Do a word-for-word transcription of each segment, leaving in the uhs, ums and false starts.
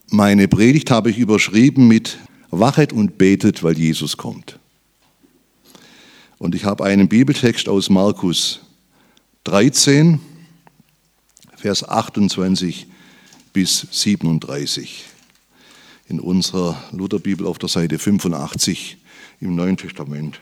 Meine Predigt habe ich überschrieben mit Wachet und betet, weil Jesus kommt. Und ich habe einen Bibeltext aus Markus dreizehn, Vers achtundzwanzig bis siebenunddreißig. In unserer Lutherbibel auf der Seite fünfundachtzig im Neuen Testament.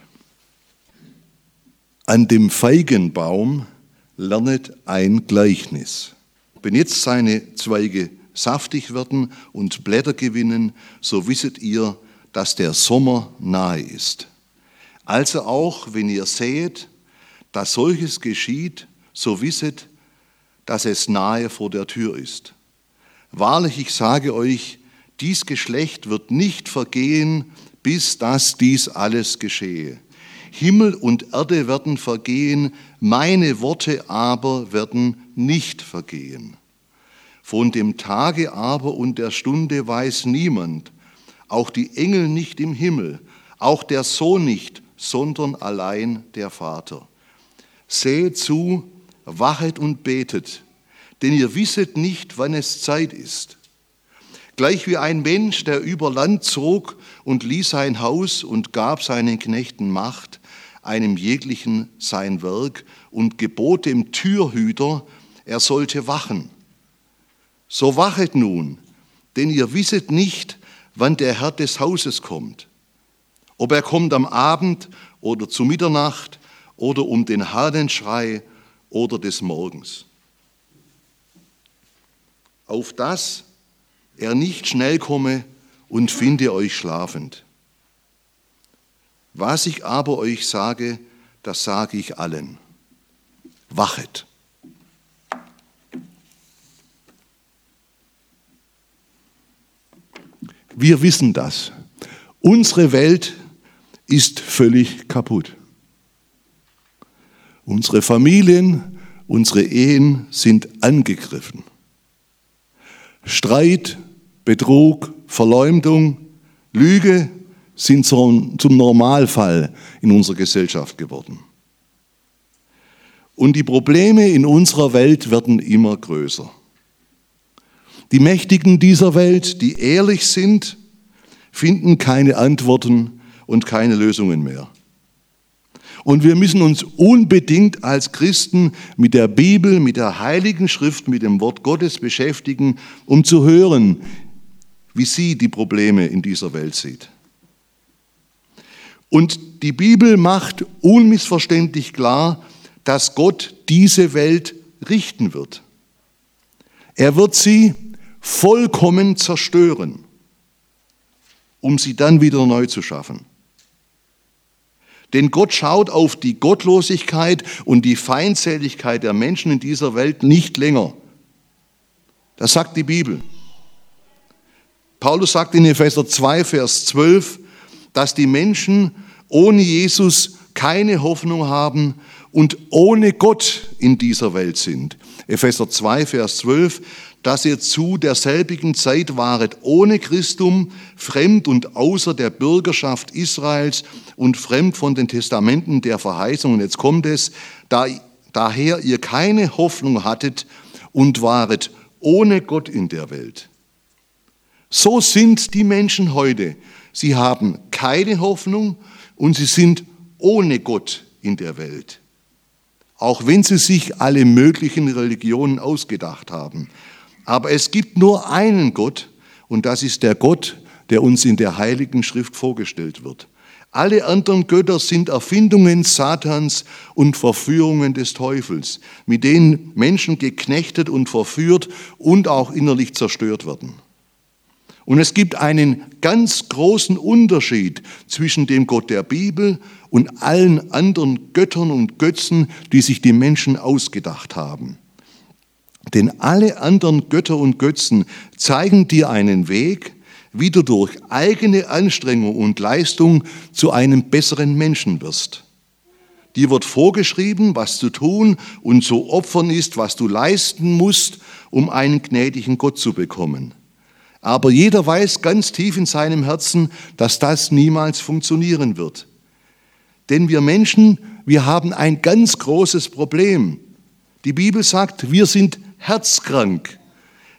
An dem Feigenbaum lernet ein Gleichnis. Wenn jetzt seine Zweige saftig werden und Blätter gewinnen, so wisset ihr, dass der Sommer nahe ist. Also auch, wenn ihr seht, dass solches geschieht, so wisset, dass es nahe vor der Tür ist. Wahrlich, ich sage euch, dies Geschlecht wird nicht vergehen, bis dass dies alles geschehe. Himmel und Erde werden vergehen, meine Worte aber werden nicht vergehen. Von dem Tage aber und der Stunde weiß niemand, auch die Engel nicht im Himmel, auch der Sohn nicht, sondern allein der Vater. Seht zu, wachet und betet, denn ihr wisset nicht, wann es Zeit ist. Gleich wie ein Mensch, der über Land zog und ließ sein Haus und gab seinen Knechten Macht, einem jeglichen sein Werk, und gebot dem Türhüter, er sollte wachen. So wachet nun, denn ihr wisset nicht, wann der Herr des Hauses kommt. Ob er kommt am Abend oder zu Mitternacht oder um den Hahnenschrei oder des Morgens. Auf das er nicht schnell komme und finde euch schlafend. Was ich aber euch sage, das sage ich allen. Wachet. Wir wissen das. Unsere Welt ist völlig kaputt. Unsere Familien, unsere Ehen sind angegriffen. Streit, Betrug, Verleumdung, Lüge sind zum Normalfall in unserer Gesellschaft geworden. Und die Probleme in unserer Welt werden immer größer. Die Mächtigen dieser Welt, die ehrlich sind, finden keine Antworten und keine Lösungen mehr. Und wir müssen uns unbedingt als Christen mit der Bibel, mit der Heiligen Schrift, mit dem Wort Gottes beschäftigen, um zu hören, wie sie die Probleme in dieser Welt sieht. Und die Bibel macht unmissverständlich klar, dass Gott diese Welt richten wird. Er wird sie vollkommen zerstören, um sie dann wieder neu zu schaffen. Denn Gott schaut auf die Gottlosigkeit und die Feindseligkeit der Menschen in dieser Welt nicht länger. Das sagt die Bibel. Paulus sagt in Epheser zwei, Vers zwölf, dass die Menschen ohne Jesus keine Hoffnung haben und ohne Gott in dieser Welt sind. Epheser zwei, Vers zwölf, dass ihr zu derselbigen Zeit waret ohne Christum, fremd und außer der Bürgerschaft Israels und fremd von den Testamenten der Verheißungen. Jetzt kommt es, da, daher ihr keine Hoffnung hattet und waret ohne Gott in der Welt. So sind die Menschen heute. Sie haben keine Hoffnung und sie sind ohne Gott in der Welt. Auch wenn sie sich alle möglichen Religionen ausgedacht haben. Aber es gibt nur einen Gott und das ist der Gott, der uns in der Heiligen Schrift vorgestellt wird. Alle anderen Götter sind Erfindungen Satans und Verführungen des Teufels, mit denen Menschen geknechtet und verführt und auch innerlich zerstört werden. Und es gibt einen ganz großen Unterschied zwischen dem Gott der Bibel und allen anderen Göttern und Götzen, die sich die Menschen ausgedacht haben. Denn alle anderen Götter und Götzen zeigen dir einen Weg, wie du durch eigene Anstrengung und Leistung zu einem besseren Menschen wirst. Dir wird vorgeschrieben, was zu tun und zu opfern ist, was du leisten musst, um einen gnädigen Gott zu bekommen. Aber jeder weiß ganz tief in seinem Herzen, dass das niemals funktionieren wird. Denn wir Menschen, wir haben ein ganz großes Problem. Die Bibel sagt, wir sind herzkrank.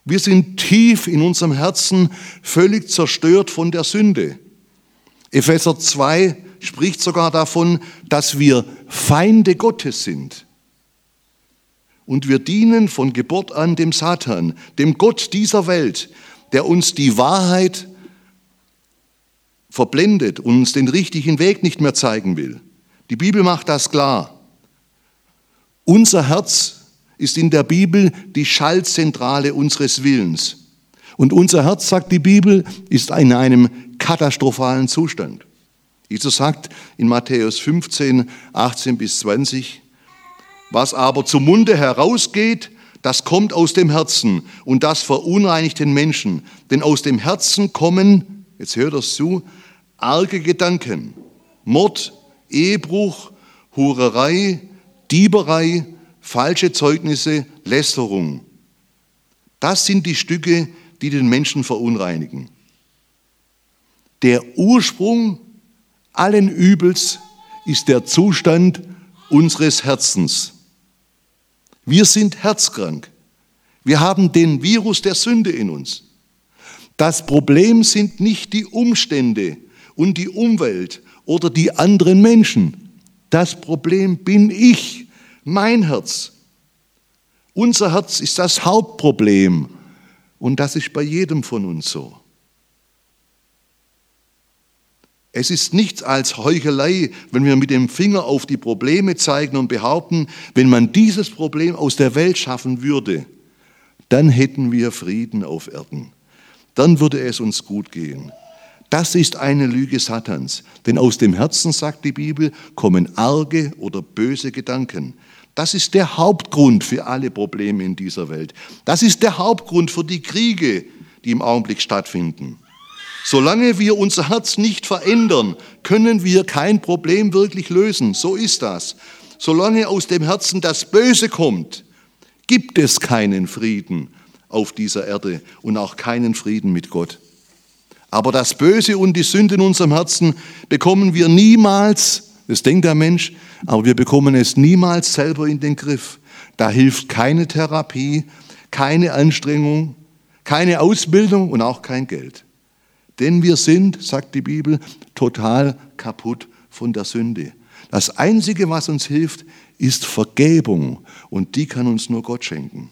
Wir sind tief in unserem Herzen völlig zerstört von der Sünde. Epheser zwei spricht sogar davon, dass wir Feinde Gottes sind. Und wir dienen von Geburt an dem Satan, dem Gott dieser Welt, der uns die Wahrheit verblendet und uns den richtigen Weg nicht mehr zeigen will. Die Bibel macht das klar. Unser Herz ist in der Bibel die Schaltzentrale unseres Willens. Und unser Herz, sagt die Bibel, ist in einem katastrophalen Zustand. Jesus sagt in Matthäus fünfzehn, achtzehn bis zwanzig, was aber zum Munde herausgeht, das kommt aus dem Herzen und das verunreinigt den Menschen. Denn aus dem Herzen kommen, jetzt hört das zu, arge Gedanken, Mord, Ehebruch, Hurerei, Dieberei, falsche Zeugnisse, Lästerung. Das sind die Stücke, die den Menschen verunreinigen. Der Ursprung allen Übels ist der Zustand unseres Herzens. Wir sind herzkrank. Wir haben den Virus der Sünde in uns. Das Problem sind nicht die Umstände und die Umwelt oder die anderen Menschen. Das Problem bin ich, mein Herz. Unser Herz ist das Hauptproblem und das ist bei jedem von uns so. Es ist nichts als Heuchelei, wenn wir mit dem Finger auf die Probleme zeigen und behaupten, wenn man dieses Problem aus der Welt schaffen würde, dann hätten wir Frieden auf Erden. Dann würde es uns gut gehen. Das ist eine Lüge Satans, denn aus dem Herzen, sagt die Bibel, kommen arge oder böse Gedanken. Das ist der Hauptgrund für alle Probleme in dieser Welt. Das ist der Hauptgrund für die Kriege, die im Augenblick stattfinden. Solange wir unser Herz nicht verändern, können wir kein Problem wirklich lösen. So ist das. Solange aus dem Herzen das Böse kommt, gibt es keinen Frieden auf dieser Erde und auch keinen Frieden mit Gott. Aber das Böse und die Sünde in unserem Herzen bekommen wir niemals, das denkt der Mensch, aber wir bekommen es niemals selber in den Griff. Da hilft keine Therapie, keine Anstrengung, keine Ausbildung und auch kein Geld. Denn wir sind, sagt die Bibel, total kaputt von der Sünde. Das Einzige, was uns hilft, ist Vergebung und die kann uns nur Gott schenken.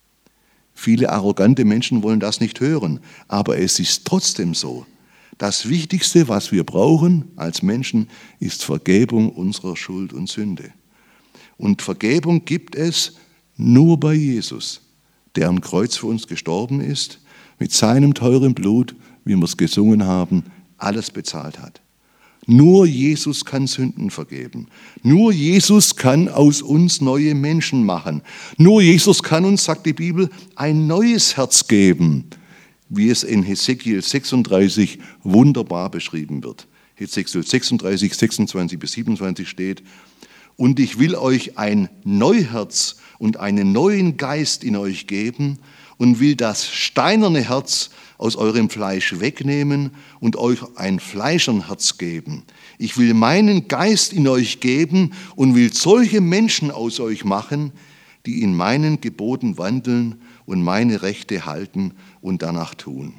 Viele arrogante Menschen wollen das nicht hören, aber es ist trotzdem so. Das Wichtigste, was wir brauchen als Menschen, ist Vergebung unserer Schuld und Sünde. Und Vergebung gibt es nur bei Jesus, der am Kreuz für uns gestorben ist, mit seinem teuren Blut, wie wir es gesungen haben, alles bezahlt hat. Nur Jesus kann Sünden vergeben. Nur Jesus kann aus uns neue Menschen machen. Nur Jesus kann uns, sagt die Bibel, ein neues Herz geben, wie es in Hesekiel sechsunddreißig wunderbar beschrieben wird. Hesekiel sechsunddreißig, sechsundzwanzig bis siebenundzwanzig steht, und ich will euch ein Neuherz und einen neuen Geist in euch geben und will das steinerne Herz aus eurem Fleisch wegnehmen und euch ein Fleischernherz geben. Ich will meinen Geist in euch geben und will solche Menschen aus euch machen, die in meinen Geboten wandeln und meine Rechte halten und danach tun.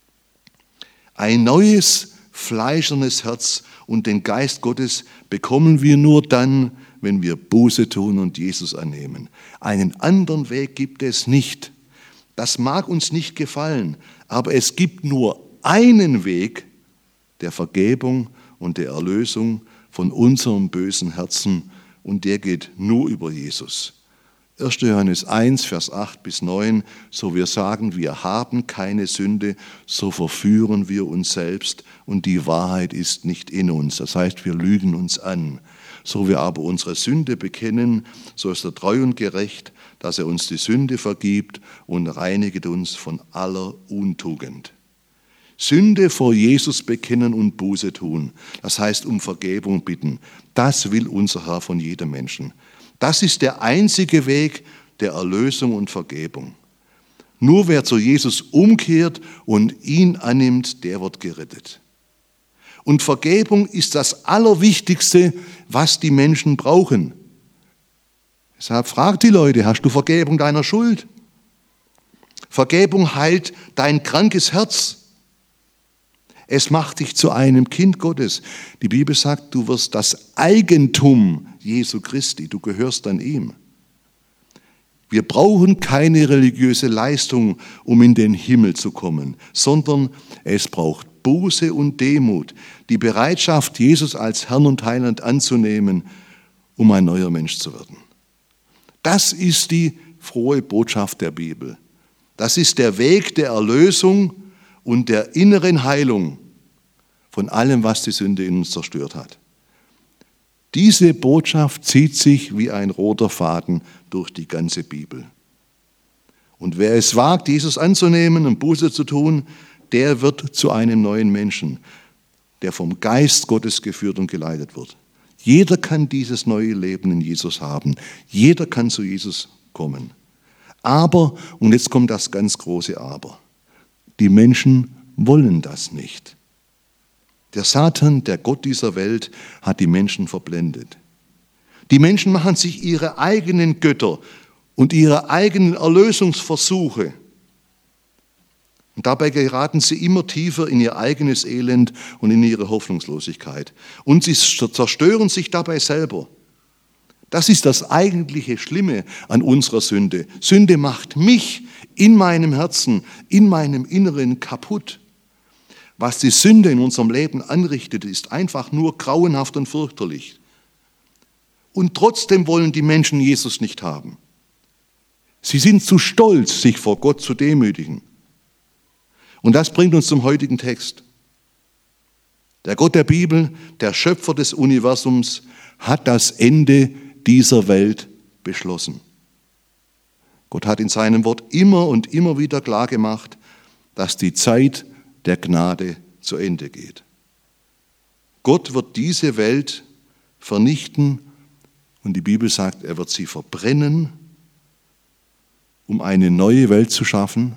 Ein neues, fleischernes Herz und den Geist Gottes bekommen wir nur dann, wenn wir Buße tun und Jesus annehmen. Einen anderen Weg gibt es nicht. Das mag uns nicht gefallen, aber es gibt nur einen Weg der Vergebung und der Erlösung von unserem bösen Herzen und der geht nur über Jesus. erster Johannes eins, Vers acht bis neun, so wir sagen, wir haben keine Sünde, so verführen wir uns selbst und die Wahrheit ist nicht in uns. Das heißt, wir lügen uns an. So wir aber unsere Sünde bekennen, so ist er treu und gerecht, dass er uns die Sünde vergibt und reinigt uns von aller Untugend. Sünde vor Jesus bekennen und Buße tun, das heißt um Vergebung bitten, das will unser Herr von jedem Menschen. Das ist der einzige Weg der Erlösung und Vergebung. Nur wer zu Jesus umkehrt und ihn annimmt, der wird gerettet. Und Vergebung ist das Allerwichtigste, was die Menschen brauchen. Deshalb fragt die Leute, hast du Vergebung deiner Schuld? Vergebung heilt dein krankes Herz. Es macht dich zu einem Kind Gottes. Die Bibel sagt, du wirst das Eigentum Jesu Christi, du gehörst an ihm. Wir brauchen keine religiöse Leistung, um in den Himmel zu kommen, sondern es braucht Buße und Demut, die Bereitschaft, Jesus als Herrn und Heiland anzunehmen, um ein neuer Mensch zu werden. Das ist die frohe Botschaft der Bibel. Das ist der Weg der Erlösung und der inneren Heilung von allem, was die Sünde in uns zerstört hat. Diese Botschaft zieht sich wie ein roter Faden durch die ganze Bibel. Und wer es wagt, Jesus anzunehmen und Buße zu tun, der wird zu einem neuen Menschen, der vom Geist Gottes geführt und geleitet wird. Jeder kann dieses neue Leben in Jesus haben. Jeder kann zu Jesus kommen. Aber, und jetzt kommt das ganz große Aber, die Menschen wollen das nicht. Der Satan, der Gott dieser Welt, hat die Menschen verblendet. Die Menschen machen sich ihre eigenen Götter und ihre eigenen Erlösungsversuche. Und dabei geraten sie immer tiefer in ihr eigenes Elend und in ihre Hoffnungslosigkeit. Und sie zerstören sich dabei selber. Das ist das eigentliche Schlimme an unserer Sünde. Sünde macht mich in meinem Herzen, in meinem Inneren kaputt. Was die Sünde in unserem Leben anrichtet, ist einfach nur grauenhaft und fürchterlich. Und trotzdem wollen die Menschen Jesus nicht haben. Sie sind zu stolz, sich vor Gott zu demütigen. Und das bringt uns zum heutigen Text. Der Gott der Bibel, der Schöpfer des Universums, hat das Ende dieser Welt beschlossen. Gott hat in seinem Wort immer und immer wieder klargemacht, dass die Zeit der Gnade zu Ende geht. Gott wird diese Welt vernichten und die Bibel sagt, er wird sie verbrennen, um eine neue Welt zu schaffen.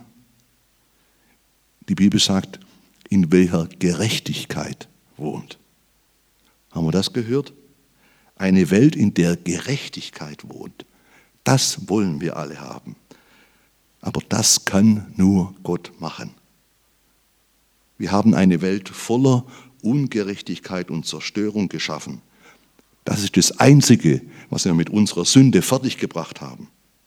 Die Bibel sagt, in welcher Gerechtigkeit wohnt. Haben wir das gehört? Eine Welt, in der Gerechtigkeit wohnt. Das wollen wir alle haben. Aber das kann nur Gott machen. Wir haben eine Welt voller Ungerechtigkeit und Zerstörung geschaffen. Das ist das Einzige, was wir mit unserer Sünde fertiggebracht haben.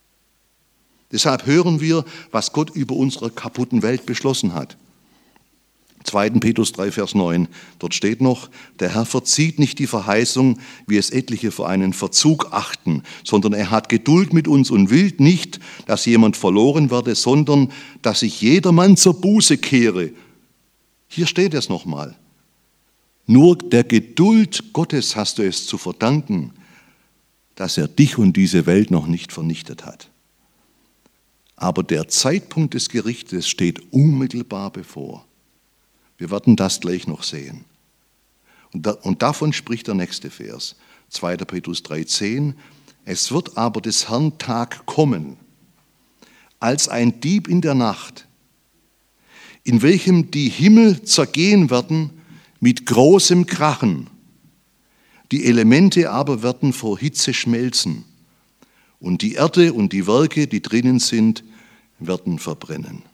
Deshalb hören wir, was Gott über unsere kaputten Welt beschlossen hat. zweiter Petrus drei, Vers neun, dort steht noch, der Herr verzieht nicht die Verheißung, wie es etliche für einen Verzug achten, sondern er hat Geduld mit uns und will nicht, dass jemand verloren werde, sondern dass sich jedermann zur Buße kehre. Hier steht es nochmal. Nur der Geduld Gottes hast du es zu verdanken, dass er dich und diese Welt noch nicht vernichtet hat. Aber der Zeitpunkt des Gerichtes steht unmittelbar bevor. Wir werden das gleich noch sehen. Und, da, und davon spricht der nächste Vers, zweiter Petrus drei, zehn. Es wird aber des Herrn Tag kommen, als ein Dieb in der Nacht, in welchem die Himmel zergehen werden mit großem Krachen. Die Elemente aber werden vor Hitze schmelzen und die Erde und die Werke, die drinnen sind, werden verbrennen.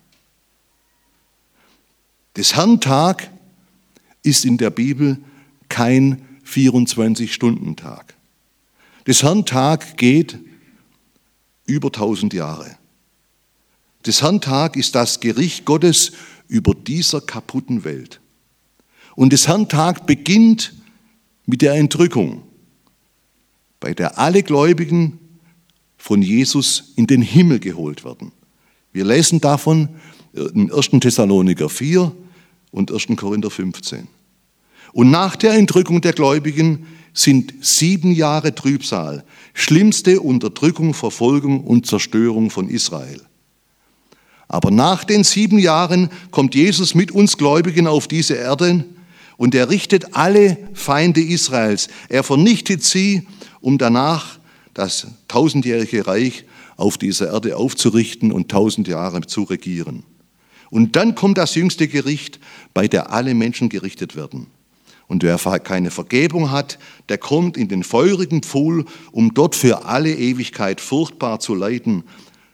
Des Herrn Tag ist in der Bibel kein vierundzwanzig-Stunden-Tag. Des Herrn Tag geht über tausend Jahre. Des Herrn Tag ist das Gericht Gottes über dieser kaputten Welt. Und des Herrn Tag beginnt mit der Entrückung, bei der alle Gläubigen von Jesus in den Himmel geholt werden. Wir lesen davon in erster Thessaloniker vier und erster Korinther fünfzehn. Und nach der Entrückung der Gläubigen sind sieben Jahre Trübsal, schlimmste Unterdrückung, Verfolgung und Zerstörung von Israel. Aber nach den sieben Jahren kommt Jesus mit uns Gläubigen auf diese Erde und er richtet alle Feinde Israels. Er vernichtet sie, um danach das tausendjährige Reich auf dieser Erde aufzurichten und tausend Jahre zu regieren. Und dann kommt das jüngste Gericht, bei der alle Menschen gerichtet werden. Und wer keine Vergebung hat, der kommt in den feurigen Pfuhl, um dort für alle Ewigkeit furchtbar zu leiden,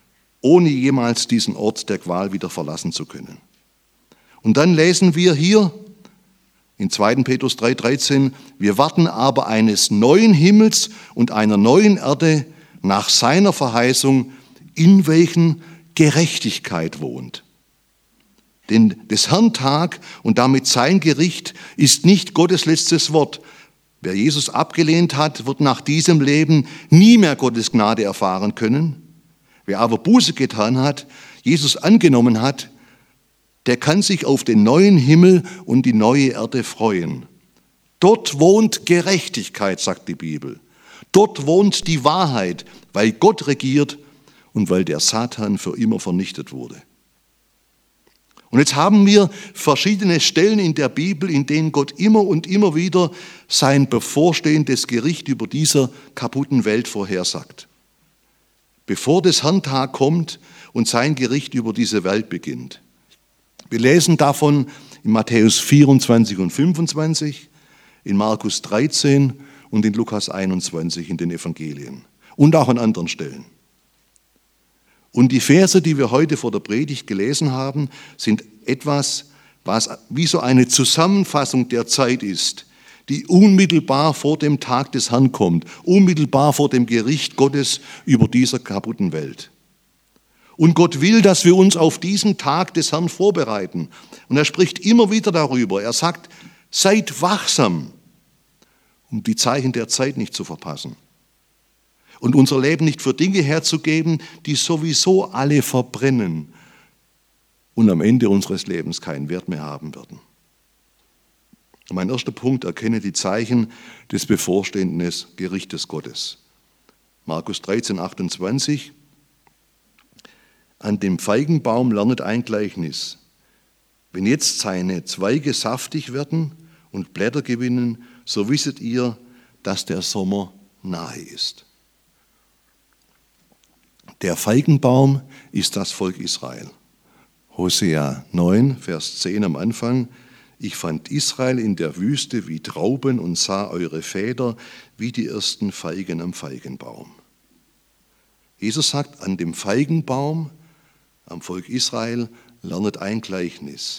ohne jemals diesen Ort der Qual wieder verlassen zu können. Und dann lesen wir hier in zweiten Petrus drei dreizehn, wir warten aber eines neuen Himmels und einer neuen Erde nach seiner Verheißung, in welchen Gerechtigkeit wohnt. Denn des Herrn Tag und damit sein Gericht ist nicht Gottes letztes Wort. Wer Jesus abgelehnt hat, wird nach diesem Leben nie mehr Gottes Gnade erfahren können. Wer aber Buße getan hat, Jesus angenommen hat, der kann sich auf den neuen Himmel und die neue Erde freuen. Dort wohnt Gerechtigkeit, sagt die Bibel. Dort wohnt die Wahrheit, weil Gott regiert und weil der Satan für immer vernichtet wurde. Und jetzt haben wir verschiedene Stellen in der Bibel, in denen Gott immer und immer wieder sein bevorstehendes Gericht über dieser kaputten Welt vorhersagt. Bevor des Herrn Tag kommt und sein Gericht über diese Welt beginnt. Wir lesen davon in Matthäus vierundzwanzig und fünfundzwanzig, in Markus dreizehn und in Lukas einundzwanzig in den Evangelien und auch an anderen Stellen. Und die Verse, die wir heute vor der Predigt gelesen haben, sind etwas, was wie so eine Zusammenfassung der Zeit ist, die unmittelbar vor dem Tag des Herrn kommt, unmittelbar vor dem Gericht Gottes über dieser kaputten Welt. Und Gott will, dass wir uns auf diesen Tag des Herrn vorbereiten. Und er spricht immer wieder darüber. Er sagt, seid wachsam, um die Zeichen der Zeit nicht zu verpassen. Und unser Leben nicht für Dinge herzugeben, die sowieso alle verbrennen und am Ende unseres Lebens keinen Wert mehr haben werden. Und mein erster Punkt, erkenne die Zeichen des bevorstehenden Gerichtes Gottes. Markus dreizehn, achtundzwanzig. An dem Feigenbaum lernet ein Gleichnis. Wenn jetzt seine Zweige saftig werden und Blätter gewinnen, so wisset ihr, dass der Sommer nahe ist. Der Feigenbaum ist das Volk Israel. Hosea neun, Vers zehn am Anfang. Ich fand Israel in der Wüste wie Trauben und sah eure Väter wie die ersten Feigen am Feigenbaum. Jesus sagt, an dem Feigenbaum, am Volk Israel, lernet ein Gleichnis.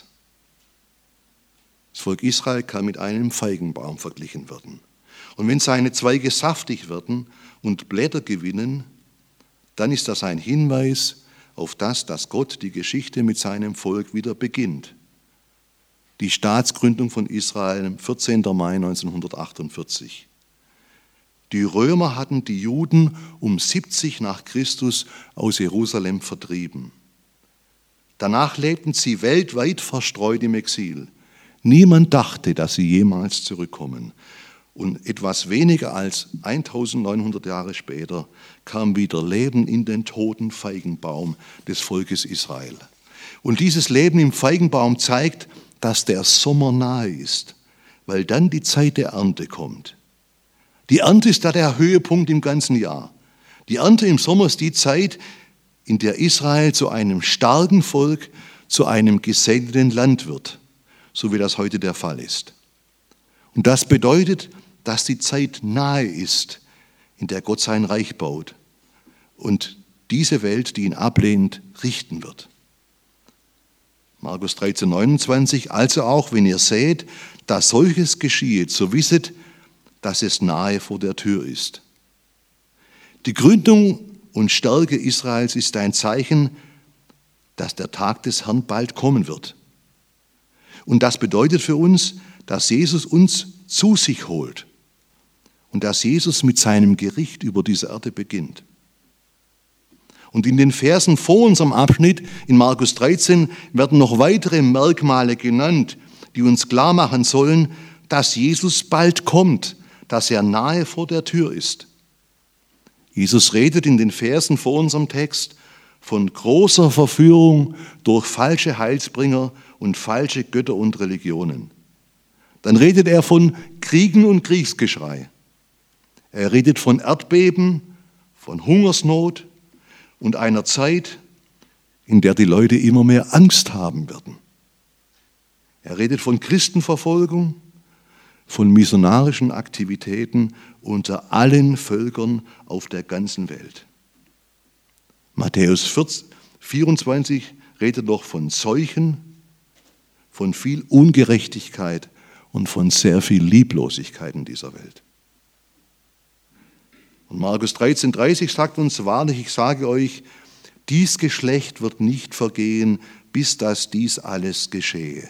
Das Volk Israel kann mit einem Feigenbaum verglichen werden. Und wenn seine Zweige saftig werden und Blätter gewinnen, dann ist das ein Hinweis auf das, dass Gott die Geschichte mit seinem Volk wieder beginnt. Die Staatsgründung von Israel, vierzehnten Mai neunzehnhundertachtundvierzig. Die Römer hatten die Juden um siebzig nach Christus aus Jerusalem vertrieben. Danach lebten sie weltweit verstreut im Exil. Niemand dachte, dass sie jemals zurückkommen. Und etwas weniger als eintausendneunhundert Jahre später kam wieder Leben in den toten Feigenbaum des Volkes Israel. Und dieses Leben im Feigenbaum zeigt, dass der Sommer nahe ist, weil dann die Zeit der Ernte kommt. Die Ernte ist da der Höhepunkt im ganzen Jahr. Die Ernte im Sommer ist die Zeit, in der Israel zu einem starken Volk, zu einem gesegneten Land wird, so wie das heute der Fall ist. Und das bedeutet, dass die Zeit nahe ist, in der Gott sein Reich baut und diese Welt, die ihn ablehnt, richten wird. Markus dreizehn, neunundzwanzig, also auch, wenn ihr seht, dass solches geschieht, so wisset, dass es nahe vor der Tür ist. Die Gründung und Stärke Israels ist ein Zeichen, dass der Tag des Herrn bald kommen wird. Und das bedeutet für uns, dass Jesus uns zu sich holt und dass Jesus mit seinem Gericht über diese Erde beginnt. Und in den Versen vor unserem Abschnitt in Markus dreizehn werden noch weitere Merkmale genannt, die uns klar machen sollen, dass Jesus bald kommt, dass er nahe vor der Tür ist. Jesus redet in den Versen vor unserem Text von großer Verführung durch falsche Heilsbringer und falsche Götter und Religionen. Dann redet er von Kriegen und Kriegsgeschrei. Er redet von Erdbeben, von Hungersnot und einer Zeit, in der die Leute immer mehr Angst haben werden. Er redet von Christenverfolgung, von missionarischen Aktivitäten unter allen Völkern auf der ganzen Welt. Matthäus vierundzwanzig redet noch von Seuchen, von viel Ungerechtigkeit und von sehr viel Lieblosigkeit in dieser Welt. Und Markus dreizehn dreißig sagt uns, wahrlich, ich sage euch, dies Geschlecht wird nicht vergehen, bis dass dies alles geschehe.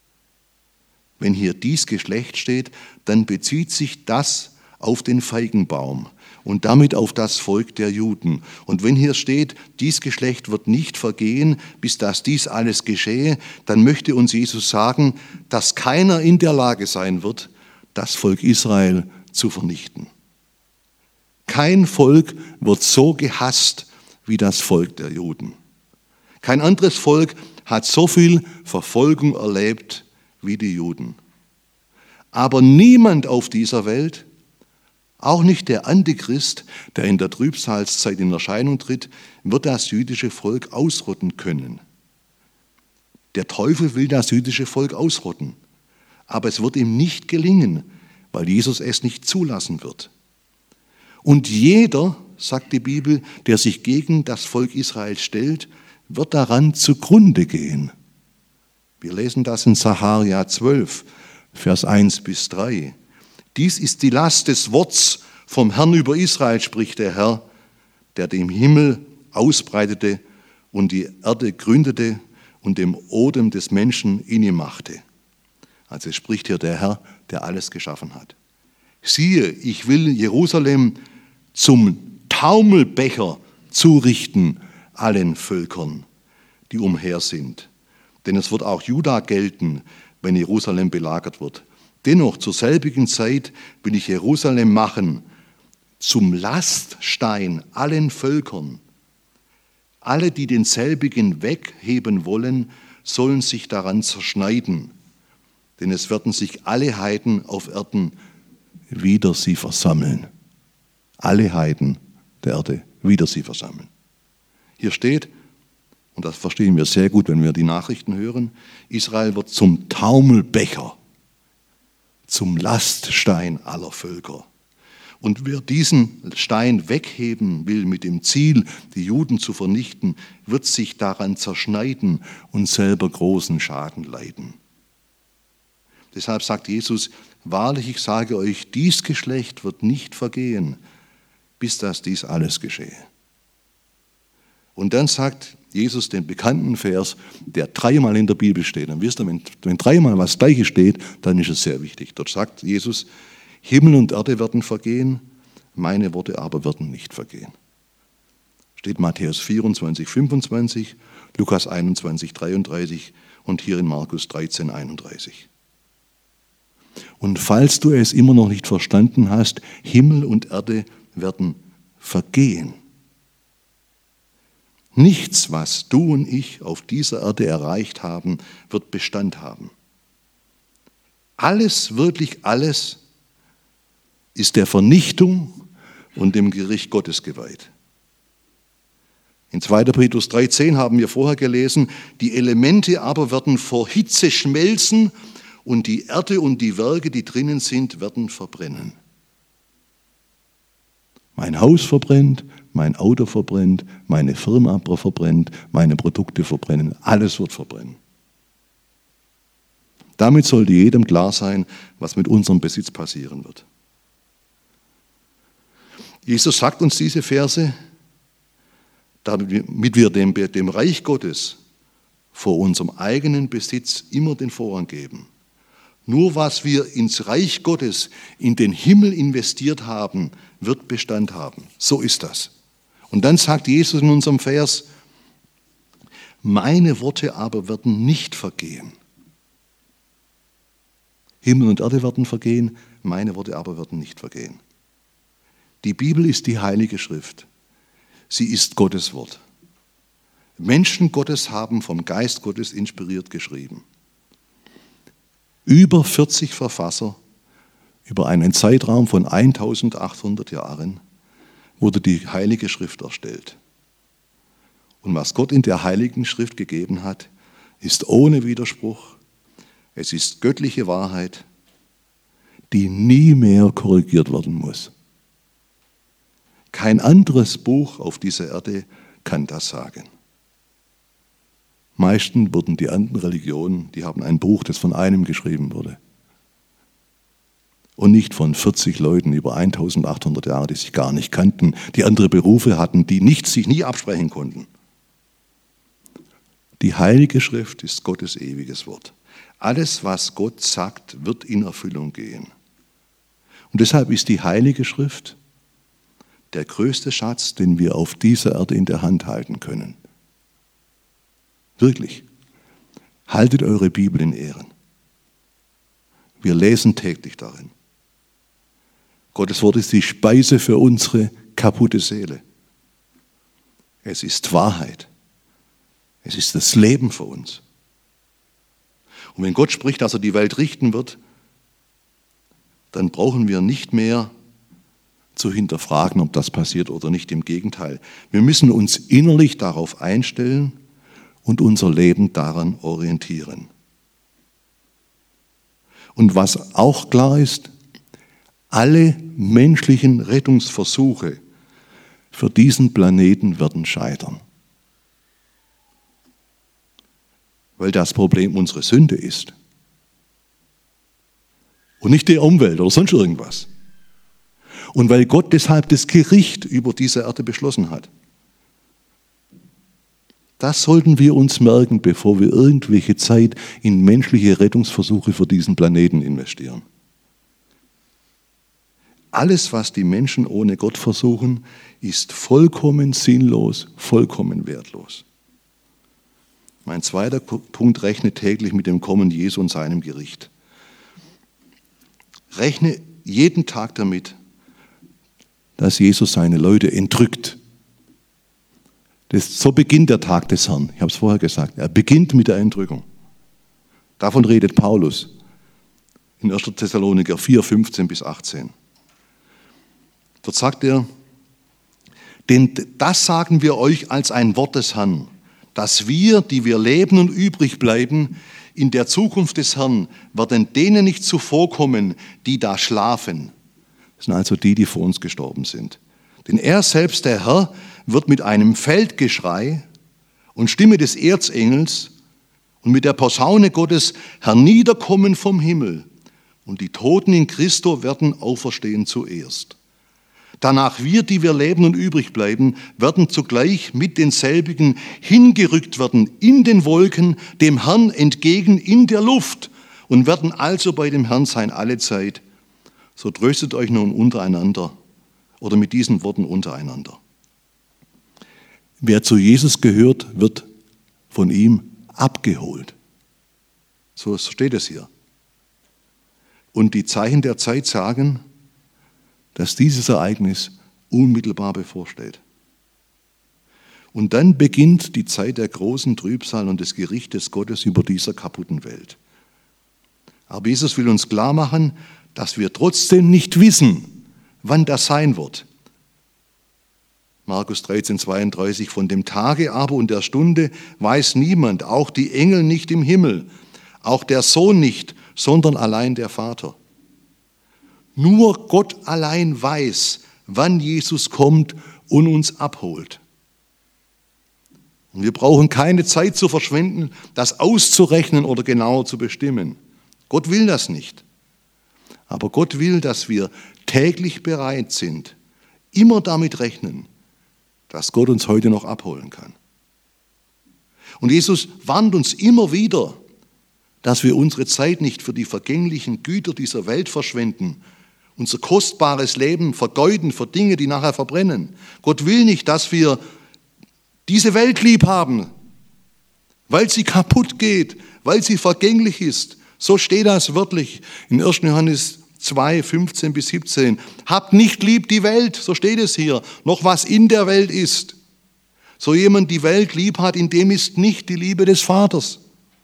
Wenn hier dies Geschlecht steht, dann bezieht sich das auf den Feigenbaum und damit auf das Volk der Juden. Und wenn hier steht, dies Geschlecht wird nicht vergehen, bis dass dies alles geschehe, dann möchte uns Jesus sagen, dass keiner in der Lage sein wird, das Volk Israel zu vernichten. Kein Volk wird so gehasst wie das Volk der Juden. Kein anderes Volk hat so viel Verfolgung erlebt wie die Juden. Aber niemand auf dieser Welt, auch nicht der Antichrist, der in der Trübsalzeit in Erscheinung tritt, wird das jüdische Volk ausrotten können. Der Teufel will das jüdische Volk ausrotten, aber es wird ihm nicht gelingen, weil Jesus es nicht zulassen wird. Und jeder, sagt die Bibel, der sich gegen das Volk Israel stellt, wird daran zugrunde gehen. Wir lesen das in Sacharja zwölf, Vers eins bis drei. Dies ist die Last des Worts vom Herrn über Israel, spricht der Herr, der den Himmel ausbreitete und die Erde gründete und dem Odem des Menschen inne machte. Also es spricht hier der Herr, der alles geschaffen hat. Siehe, ich will Jerusalem zum Taumelbecher zurichten allen Völkern, die umher sind. Denn es wird auch Juda gelten, wenn Jerusalem belagert wird. Dennoch zur selbigen Zeit will ich Jerusalem machen zum Laststein allen Völkern. Alle, die denselbigen wegheben wollen, sollen sich daran zerschneiden. Denn es werden sich alle Heiden auf Erden wieder sie versammeln. Alle Heiden der Erde wieder sie versammeln. Hier steht, und das verstehen wir sehr gut, wenn wir die Nachrichten hören, Israel wird zum Taumelbecher, zum Laststein aller Völker. Und wer diesen Stein wegheben will mit dem Ziel, die Juden zu vernichten, wird sich daran zerschneiden und selber großen Schaden leiden. Deshalb sagt Jesus, wahrlich, ich sage euch, dies Geschlecht wird nicht vergehen, bis dass dies alles geschehe. Und dann sagt Jesus den bekannten Vers, der dreimal in der Bibel steht. Und wisst ihr, wenn, wenn dreimal was Gleiches steht, dann ist es sehr wichtig. Dort sagt Jesus, Himmel und Erde werden vergehen, meine Worte aber werden nicht vergehen. Steht Matthäus vierundzwanzig, fünfundzwanzig, Lukas einundzwanzig, dreiunddreißig und hier in Markus dreizehn, einunddreißig. Und falls du es immer noch nicht verstanden hast, Himmel und Erde werden vergehen. Nichts, was du und ich auf dieser Erde erreicht haben, wird Bestand haben. Alles, wirklich alles, ist der Vernichtung und dem Gericht Gottes geweiht. In zweiter Petrus drei zehn haben wir vorher gelesen, die Elemente aber werden vor Hitze schmelzen und die Erde und die Werke, die drinnen sind, werden verbrennen. Mein Haus verbrennt, mein Auto verbrennt, meine Firma verbrennt, meine Produkte verbrennen, alles wird verbrennen. Damit sollte jedem klar sein, was mit unserem Besitz passieren wird. Jesus sagt uns diese Verse, damit wir dem, dem Reich Gottes vor unserem eigenen Besitz immer den Vorrang geben. Nur was wir ins Reich Gottes, in den Himmel investiert haben, wird Bestand haben. So ist das. Und dann sagt Jesus in unserem Vers, meine Worte aber werden nicht vergehen. Himmel und Erde werden vergehen, meine Worte aber werden nicht vergehen. Die Bibel ist die Heilige Schrift. Sie ist Gottes Wort. Menschen Gottes haben vom Geist Gottes inspiriert geschrieben. Über vierzig Verfasser, über einen Zeitraum von eintausendachthundert Jahren, wurde die Heilige Schrift erstellt. Und was Gott in der Heiligen Schrift gegeben hat, ist ohne Widerspruch. Es ist göttliche Wahrheit, die nie mehr korrigiert werden muss. Kein anderes Buch auf dieser Erde kann das sagen. Meistens wurden die anderen Religionen, die haben ein Buch, das von einem geschrieben wurde. Und nicht von vierzig Leuten über eintausendachthundert Jahre, die sich gar nicht kannten, die andere Berufe hatten, die nicht, sich nie absprechen konnten. Die Heilige Schrift ist Gottes ewiges Wort. Alles, was Gott sagt, wird in Erfüllung gehen. Und deshalb ist die Heilige Schrift der größte Schatz, den wir auf dieser Erde in der Hand halten können. Wirklich. Haltet eure Bibel in Ehren. Wir lesen täglich darin. Gottes Wort ist die Speise für unsere kaputte Seele. Es ist Wahrheit. Es ist das Leben für uns. Und wenn Gott spricht, dass er die Welt richten wird, dann brauchen wir nicht mehr zu hinterfragen, ob das passiert oder nicht. Im Gegenteil. Wir müssen uns innerlich darauf einstellen und unser Leben daran orientieren. Und was auch klar ist, alle menschlichen Rettungsversuche für diesen Planeten werden scheitern. Weil das Problem unsere Sünde ist. Und nicht die Umwelt oder sonst irgendwas. Und weil Gott deshalb das Gericht über diese Erde beschlossen hat. Das sollten wir uns merken, bevor wir irgendwelche Zeit in menschliche Rettungsversuche für diesen Planeten investieren. Alles, was die Menschen ohne Gott versuchen, ist vollkommen sinnlos, vollkommen wertlos. Mein zweiter Punkt: Rechne täglich mit dem Kommen Jesu und seinem Gericht. Rechne jeden Tag damit, dass Jesus seine Leute entrückt. Das, so beginnt der Tag des Herrn. Ich habe es vorher gesagt. Er beginnt mit der Entrückung. Davon redet Paulus in erster Thessaloniker vier, fünfzehn bis achtzehn. Dort sagt er, denn das sagen wir euch als ein Wort des Herrn, dass wir, die wir leben und übrig bleiben, in der Zukunft des Herrn werden denen nicht zuvorkommen, die da schlafen. Das sind also die, die vor uns gestorben sind. Denn er selbst, der Herr, wird mit einem Feldgeschrei und Stimme des Erzengels und mit der Posaune Gottes herniederkommen vom Himmel. Und die Toten in Christo werden auferstehen zuerst. Danach wir, die wir leben und übrig bleiben, werden zugleich mit denselbigen hingerückt werden in den Wolken, dem Herrn entgegen in der Luft und werden also bei dem Herrn sein alle Zeit. So tröstet euch nun untereinander oder mit diesen Worten untereinander. Wer zu Jesus gehört, wird von ihm abgeholt. So steht es hier. Und die Zeichen der Zeit sagen, dass dieses Ereignis unmittelbar bevorsteht. Und dann beginnt die Zeit der großen Trübsal und des Gerichtes Gottes über dieser kaputten Welt. Aber Jesus will uns klar machen, dass wir trotzdem nicht wissen, wann das sein wird. Markus dreizehn, zweiunddreißig, von dem Tage aber und der Stunde weiß niemand, auch die Engel nicht im Himmel, auch der Sohn nicht, sondern allein der Vater. Nur Gott allein weiß, wann Jesus kommt und uns abholt. Und wir brauchen keine Zeit zu verschwenden, das auszurechnen oder genauer zu bestimmen. Gott will das nicht. Aber Gott will, dass wir täglich bereit sind, immer damit rechnen, dass Gott uns heute noch abholen kann. Und Jesus warnt uns immer wieder, dass wir unsere Zeit nicht für die vergänglichen Güter dieser Welt verschwenden, unser kostbares Leben vergeuden für Dinge, die nachher verbrennen. Gott will nicht, dass wir diese Welt lieb haben, weil sie kaputt geht, weil sie vergänglich ist. So steht das wörtlich in erster Johannes zwei, fünfzehn bis siebzehn. Habt nicht lieb die Welt, so steht es hier, noch was in der Welt ist. So jemand die Welt lieb hat, in dem ist nicht die Liebe des Vaters.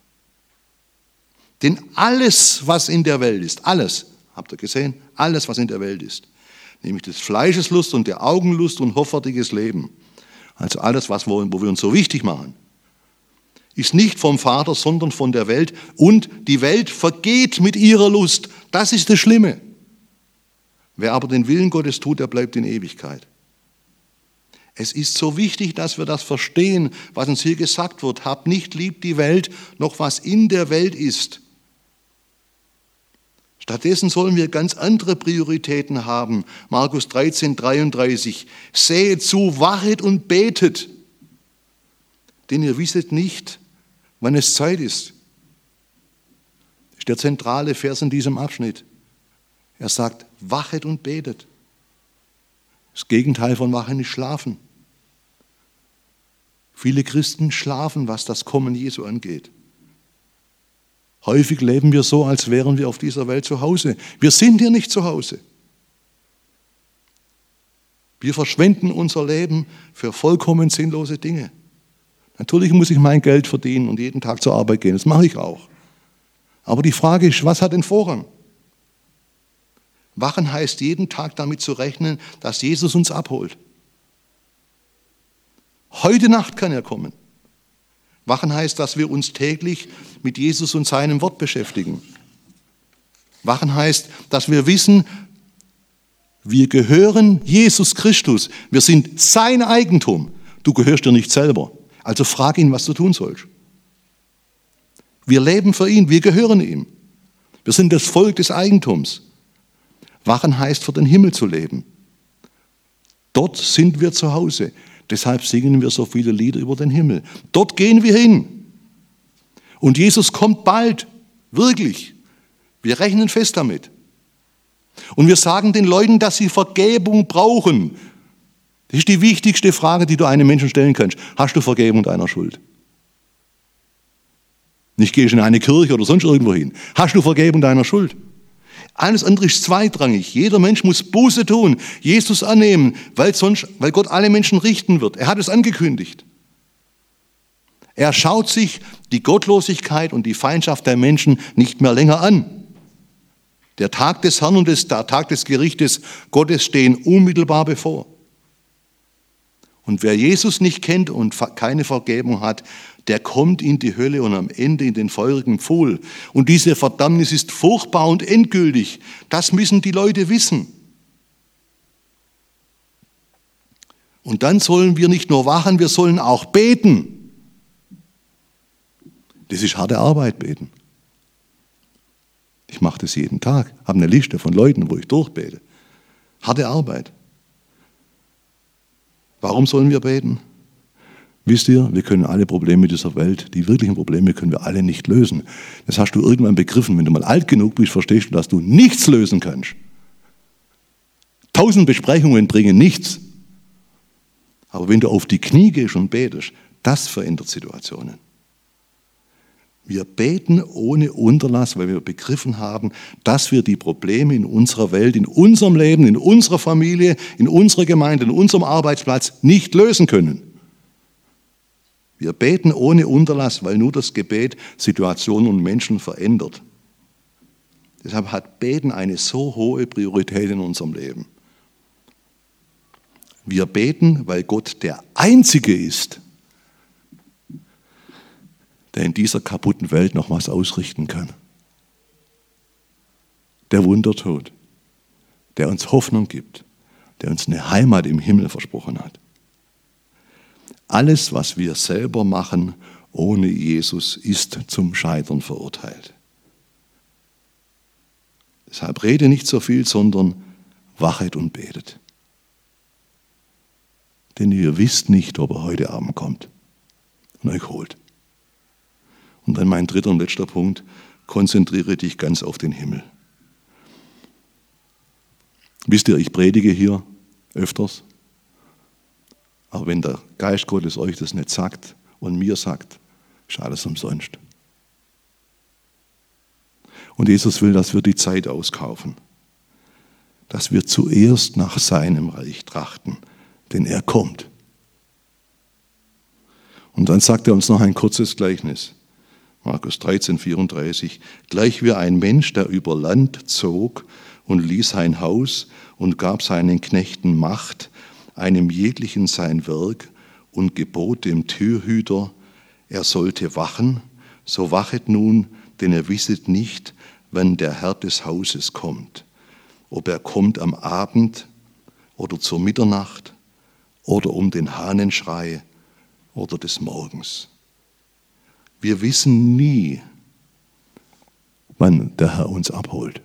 Denn alles, was in der Welt ist, alles, habt ihr gesehen? Alles, was in der Welt ist, nämlich des Fleisches Lust und der Augenlust und hoffärtiges Leben, also alles, was, wo, wo wir uns so wichtig machen, ist nicht vom Vater, sondern von der Welt. Und die Welt vergeht mit ihrer Lust. Das ist das Schlimme. Wer aber den Willen Gottes tut, der bleibt in Ewigkeit. Es ist so wichtig, dass wir das verstehen, was uns hier gesagt wird. Habt nicht lieb die Welt, noch was in der Welt ist. Stattdessen sollen wir ganz andere Prioritäten haben. Markus dreizehn, dreiunddreißig. Sehet zu, wachet und betet, denn ihr wisset nicht, wann es Zeit ist. Das ist der zentrale Vers in diesem Abschnitt. Er sagt, wachet und betet. Das Gegenteil von wachen ist schlafen. Viele Christen schlafen, was das Kommen Jesu angeht. Häufig leben wir so, als wären wir auf dieser Welt zu Hause. Wir sind hier nicht zu Hause. Wir verschwenden unser Leben für vollkommen sinnlose Dinge. Natürlich muss ich mein Geld verdienen und jeden Tag zur Arbeit gehen. Das mache ich auch. Aber die Frage ist, was hat den Vorrang? Wachen heißt, jeden Tag damit zu rechnen, dass Jesus uns abholt. Heute Nacht kann er kommen. Wachen heißt, dass wir uns täglich mit Jesus und seinem Wort beschäftigen. Wachen heißt, dass wir wissen, wir gehören Jesus Christus. Wir sind sein Eigentum. Du gehörst dir nicht selber. Also frag ihn, was du tun sollst. Wir leben für ihn, wir gehören ihm. Wir sind das Volk des Eigentums. Wachen heißt, für den Himmel zu leben. Dort sind wir zu Hause. Deshalb singen wir so viele Lieder über den Himmel. Dort gehen wir hin. Und Jesus kommt bald, wirklich. Wir rechnen fest damit. Und wir sagen den Leuten, dass sie Vergebung brauchen. Das ist die wichtigste Frage, die du einem Menschen stellen kannst. Hast du Vergebung deiner Schuld? Nicht gehst du in eine Kirche oder sonst irgendwo hin. Hast du Vergebung deiner Schuld? Alles andere ist zweitrangig. Jeder Mensch muss Buße tun, Jesus annehmen, weil, sonst, weil Gott alle Menschen richten wird. Er hat es angekündigt. Er schaut sich die Gottlosigkeit und die Feindschaft der Menschen nicht mehr länger an. Der Tag des Herrn und des, der Tag des Gerichtes Gottes stehen unmittelbar bevor. Und wer Jesus nicht kennt und keine Vergebung hat, der kommt in die Hölle und am Ende in den feurigen Pfuhl. Und diese Verdammnis ist furchtbar und endgültig. Das müssen die Leute wissen. Und dann sollen wir nicht nur wachen, wir sollen auch beten. Das ist harte Arbeit, beten. Ich mache das jeden Tag, habe eine Liste von Leuten, wo ich durchbete. Harte Arbeit. Warum sollen wir beten? Wisst ihr, wir können alle Probleme dieser Welt, die wirklichen Probleme können wir alle nicht lösen. Das hast du irgendwann begriffen. Wenn du mal alt genug bist, verstehst du, dass du nichts lösen kannst. Tausend Besprechungen bringen nichts. Aber wenn du auf die Knie gehst und betest, das verändert Situationen. Wir beten ohne Unterlass, weil wir begriffen haben, dass wir die Probleme in unserer Welt, in unserem Leben, in unserer Familie, in unserer Gemeinde, in unserem Arbeitsplatz nicht lösen können. Wir beten ohne Unterlass, weil nur das Gebet Situationen und Menschen verändert. Deshalb hat Beten eine so hohe Priorität in unserem Leben. Wir beten, weil Gott der Einzige ist, der in dieser kaputten Welt noch was ausrichten kann. Der Wunder tut, der uns Hoffnung gibt, der uns eine Heimat im Himmel versprochen hat. Alles, was wir selber machen, ohne Jesus, ist zum Scheitern verurteilt. Deshalb rede nicht so viel, sondern wachet und betet. Denn ihr wisst nicht, ob er heute Abend kommt und euch holt. Und dann mein dritter und letzter Punkt, konzentriere dich ganz auf den Himmel. Wisst ihr, ich predige hier öfters, aber wenn der Geist Gottes euch das nicht sagt und mir sagt, ist alles umsonst. Und Jesus will, dass wir die Zeit auskaufen, dass wir zuerst nach seinem Reich trachten, denn er kommt. Und dann sagt er uns noch ein kurzes Gleichnis. Markus dreizehn, vierunddreißig. Gleich wie ein Mensch, der über Land zog und ließ sein Haus und gab seinen Knechten Macht, einem jeglichen sein Werk und gebot dem Türhüter, er sollte wachen, so wachet nun, denn ihr wisset nicht, wann der Herr des Hauses kommt, ob er kommt am Abend oder zur Mitternacht oder um den Hahnenschrei oder des Morgens. Wir wissen nie, wann der Herr uns abholt.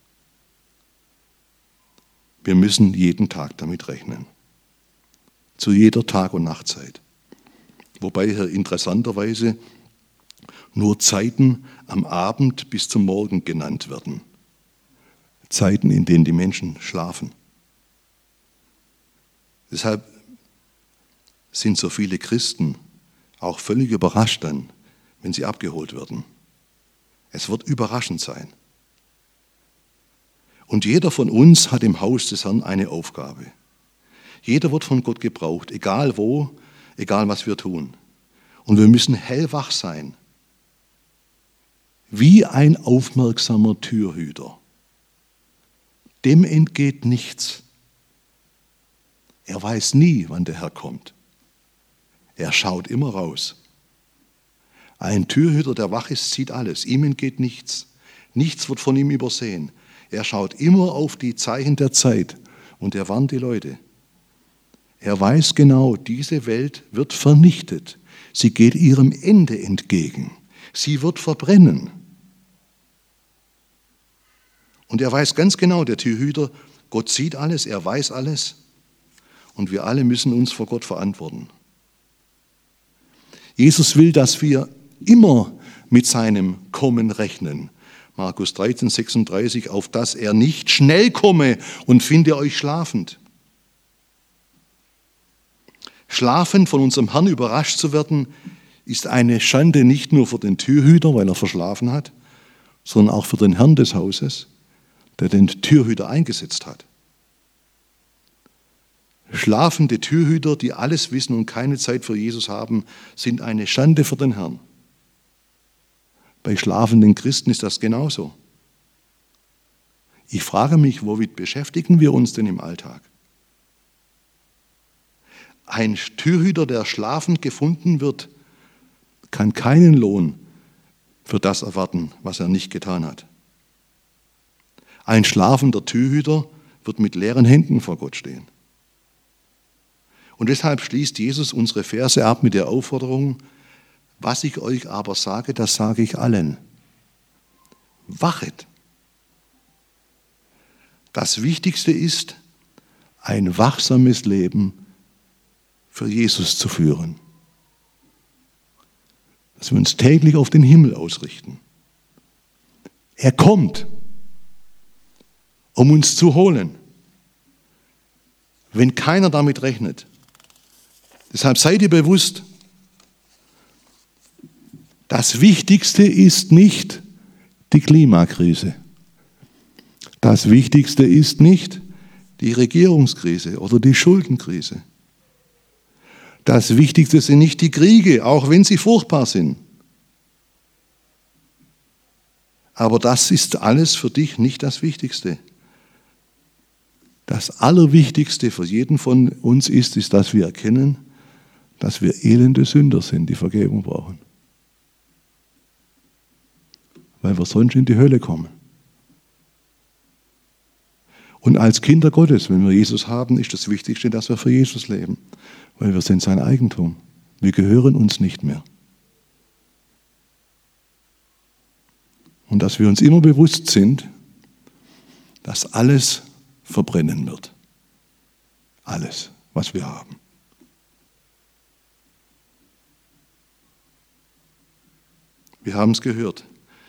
Wir müssen jeden Tag damit rechnen. Zu jeder Tag- und Nachtzeit. Wobei hier interessanterweise nur Zeiten am Abend bis zum Morgen genannt werden. Zeiten, in denen die Menschen schlafen. Deshalb sind so viele Christen auch völlig überrascht dann, wenn sie abgeholt werden. Es wird überraschend sein. Und jeder von uns hat im Haus des Herrn eine Aufgabe. Jeder wird von Gott gebraucht, egal wo, egal was wir tun. Und wir müssen hellwach sein, wie ein aufmerksamer Türhüter. Dem entgeht nichts. Er weiß nie, wann der Herr kommt. Er schaut immer raus. Ein Türhüter, der wach ist, sieht alles. Ihm entgeht nichts. Nichts wird von ihm übersehen. Er schaut immer auf die Zeichen der Zeit und er warnt die Leute. Er weiß genau, diese Welt wird vernichtet. Sie geht ihrem Ende entgegen. Sie wird verbrennen. Und er weiß ganz genau, der Türhüter, Gott sieht alles, er weiß alles. Und wir alle müssen uns vor Gott verantworten. Jesus will, dass wir immer mit seinem Kommen rechnen. Markus dreizehn, sechsunddreißig, auf dass er nicht schnell komme und finde euch schlafend. Schlafend von unserem Herrn überrascht zu werden, ist eine Schande nicht nur für den Türhüter, weil er verschlafen hat, sondern auch für den Herrn des Hauses, der den Türhüter eingesetzt hat. Schlafende Türhüter, die alles wissen und keine Zeit für Jesus haben, sind eine Schande für den Herrn. Bei schlafenden Christen ist das genauso. Ich frage mich, womit beschäftigen wir uns denn im Alltag? Ein Türhüter, der schlafend gefunden wird, kann keinen Lohn für das erwarten, was er nicht getan hat. Ein schlafender Türhüter wird mit leeren Händen vor Gott stehen. Und deshalb schließt Jesus unsere Verse ab mit der Aufforderung: Was ich euch aber sage, das sage ich allen. Wachet. Das Wichtigste ist, ein wachsames Leben für Jesus zu führen. Dass wir uns täglich auf den Himmel ausrichten. Er kommt, um uns zu holen, wenn keiner damit rechnet. Deshalb seid ihr bewusst, das Wichtigste ist nicht die Klimakrise. Das Wichtigste ist nicht die Regierungskrise oder die Schuldenkrise. Das Wichtigste sind nicht die Kriege, auch wenn sie furchtbar sind. Aber das ist alles für dich nicht das Wichtigste. Das Allerwichtigste für jeden von uns ist, ist, dass wir erkennen, dass wir elende Sünder sind, die Vergebung brauchen. Weil wir sonst in die Hölle kommen. Und als Kinder Gottes, wenn wir Jesus haben, ist das Wichtigste, dass wir für Jesus leben. Weil wir sind sein Eigentum. Wir gehören uns nicht mehr. Und dass wir uns immer bewusst sind, dass alles verbrennen wird. Alles, was wir haben. Wir haben es gehört.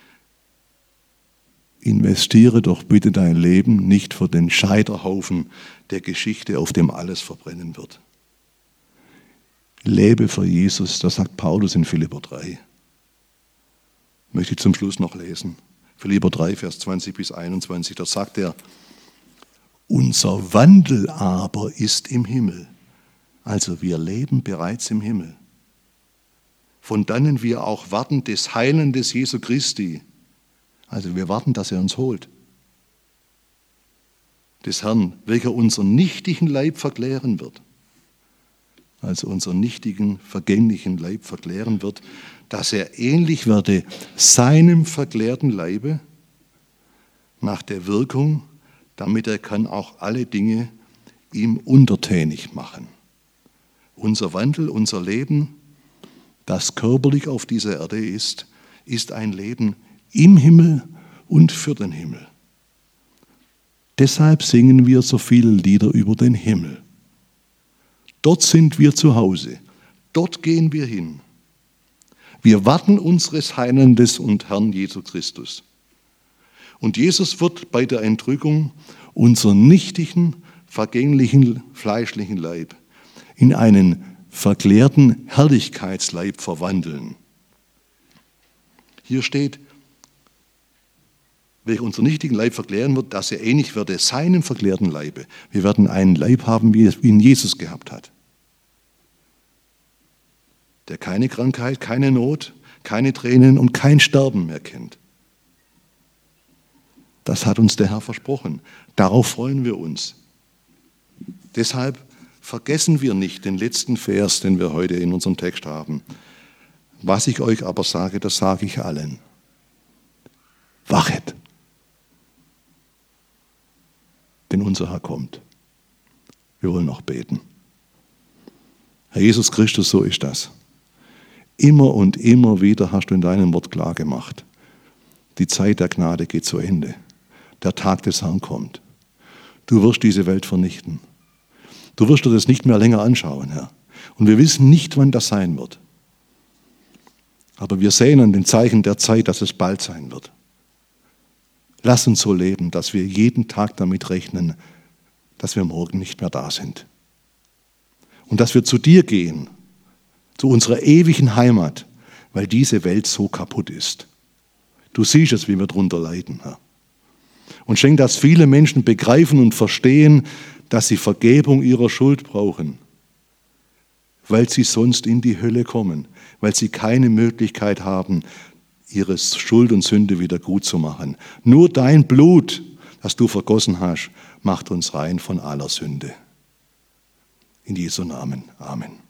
Investiere doch bitte dein Leben nicht für den Scheiterhaufen der Geschichte, auf dem alles verbrennen wird. Lebe für Jesus, das sagt Paulus in Philipper drei. Möchte ich zum Schluss noch lesen. Philipper drei, Vers zwanzig bis einundzwanzig, da sagt er: Unser Wandel aber ist im Himmel. Also wir leben bereits im Himmel. Von dannen wir auch warten des Heilen des Jesu Christi. Also wir warten, dass er uns holt. Des Herrn, welcher unseren nichtigen Leib verklären wird. Also unseren nichtigen, vergänglichen Leib verklären wird, dass er ähnlich werde seinem verklärten Leibe nach der Wirkung, damit er kann auch alle Dinge ihm untertänig machen. Unser Wandel, unser Leben, das körperlich auf dieser Erde ist, ist ein Leben im Himmel und für den Himmel. Deshalb singen wir so viele Lieder über den Himmel. Dort sind wir zu Hause, dort gehen wir hin. Wir warten unseres Heilandes und Herrn Jesus Christus. Und Jesus wird bei der Entrückung unseren nichtigen, vergänglichen, fleischlichen Leib in einen verklärten Herrlichkeitsleib verwandeln. Hier steht, welcher unseren nichtigen Leib verklären wird, dass er ähnlich werde seinem verklärten Leibe. Wir werden einen Leib haben, wie ihn Jesus gehabt hat. Der keine Krankheit, keine Not, keine Tränen und kein Sterben mehr kennt. Das hat uns der Herr versprochen. Darauf freuen wir uns. Deshalb vergessen wir nicht den letzten Vers, den wir heute in unserem Text haben. Was ich euch aber sage, das sage ich allen. Wachet, denn unser Herr kommt. Wir wollen noch beten. Herr Jesus Christus, so ist das. Immer und immer wieder hast du in deinem Wort klargemacht, die Zeit der Gnade geht zu Ende. Der Tag des Herrn kommt. Du wirst diese Welt vernichten. Du wirst dir das nicht mehr länger anschauen, Herr. Und wir wissen nicht, wann das sein wird. Aber wir sehen an den Zeichen der Zeit, dass es bald sein wird. Lass uns so leben, dass wir jeden Tag damit rechnen, dass wir morgen nicht mehr da sind. Und dass wir zu dir gehen, zu unserer ewigen Heimat, weil diese Welt so kaputt ist. Du siehst es, wie wir darunter leiden, Herr. Und schenk, dass viele Menschen begreifen und verstehen, dass sie Vergebung ihrer Schuld brauchen, weil sie sonst in die Hölle kommen, weil sie keine Möglichkeit haben, ihre Schuld und Sünde wieder gut zu machen. Nur dein Blut, das du vergossen hast, macht uns rein von aller Sünde. In Jesu Namen. Amen.